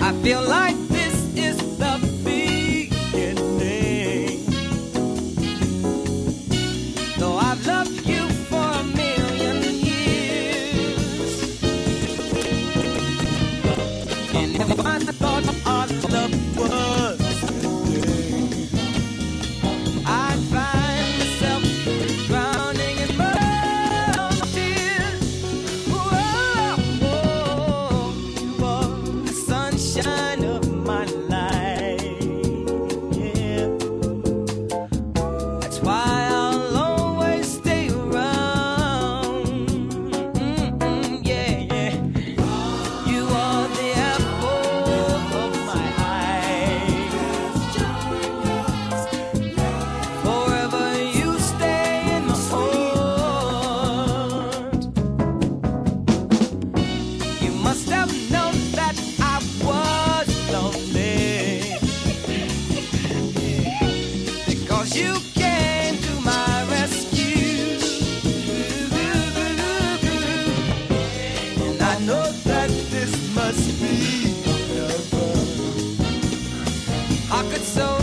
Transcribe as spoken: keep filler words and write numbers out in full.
I feel like this is the beginning. Though I've loved you for a million years, and if I thought our love was ending, I'd find myself drowning in my tears. Whoa, whoa, you are the sunshine of my life. Yeah, that's why I'll always stay around. Mm-mm, yeah, yeah. You are the apple of my eye. Forever you stay in my heart. You must have known that I was lonely, because you came to my rescue. And I know that this must be heaven. I could so